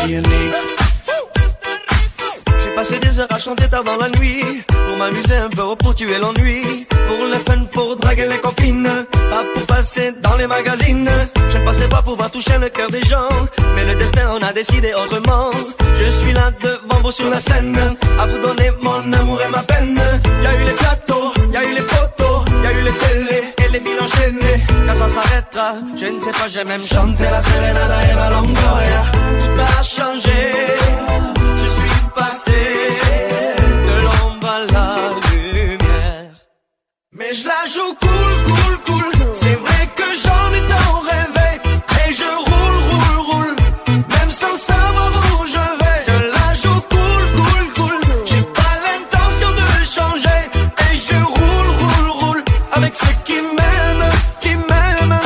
J'ai passé des heures à chanter tard dans la nuit, pour m'amuser un peu, pour tuer l'ennui, pour le fun, pour draguer les copines, pas pour passer dans les magazines. Je ne pensais pas pouvoir toucher le cœur des gens, mais le destin en a décidé autrement. Je suis là devant vous sur la scène, à vous donner mon amour et ma peine. Y a eu les plateaux, y a eu les photos, y a eu les télés et les villes enchaînées. Quand ça s'arrêtera, je ne sais pas, j'ai même chanté la Serenada et la Longoria. Tout a changé, je suis passé de l'ombre à la lumière. Mais je la joue cool, cool, cool. C'est vrai que j'en ai tant rêvé, et je roule, roule, roule, même sans savoir où je vais. Je la joue cool, cool, cool. J'ai pas l'intention de changer, et je roule, roule, roule avec ceux qui m'aiment, qui m'aiment.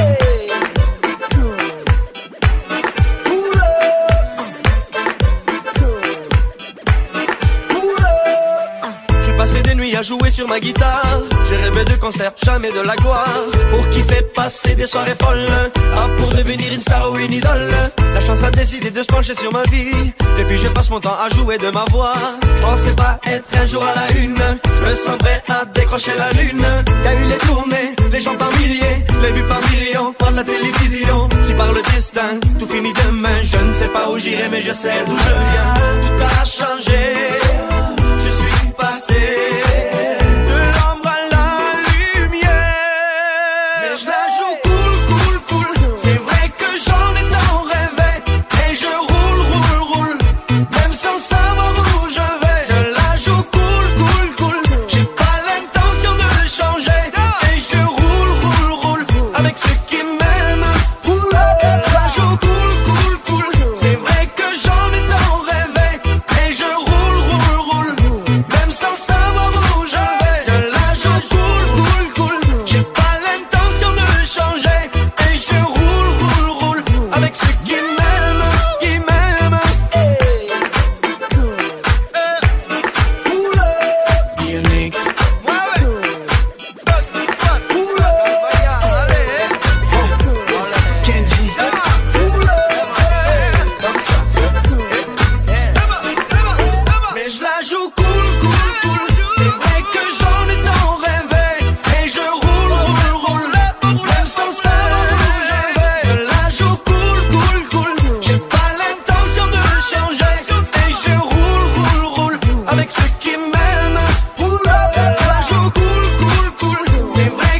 J'ai passé des nuits à jouer sur ma guitare. J'ai rêvé de concerts, jamais de la gloire. Pour kiffer, passer des soirées folles, pas pour devenir une star ou une idole. La chance a décidé de se pencher sur ma vie. Depuis je passe mon temps à jouer de ma voix. Je pensais pas être un jour à la une. Je me sens prêt à décrocher la lune. Y a eu les tournées, les gens par milliers, les vues par millions, par la télévision. Si par le destin, tout finit demain. Je ne sais pas où j'irai, mais je sais d'où je viens. Tout a changé, je suis passé de l'ombre à la lumière. Mais je la joue cool, cool, cool. C'est vrai que j'en ai tant rêvé, et je roule, roule, roule, même sans savoir où je vais. Je la joue cool, cool, cool. J'ai pas l'intention de changer, et je roule, roule, roule avec ceux qui m'aiment. Je la joue cool, cool, cool. C'est vrai que j'en ai tant rêvé, et je roule, roule, roule, même sans savoir où je vais. Je la joue cool, cool, cool. J'ai pas l'intention de changer, et je roule, roule, roule avec ceux qui m'aiment, qui m'aiment. DMX. Kenji. Mais je la joue cool, cool, cool. C'est vrai que j'en ai tant rêvé, et je roule, roule, roule, même sans savoir où je vais. Je la joue cool, cool, cool. J'ai pas l'intention de changer, et je roule, roule, roule avec ceux qui m'aiment. Je la joue cool, cool, cool. C'est vrai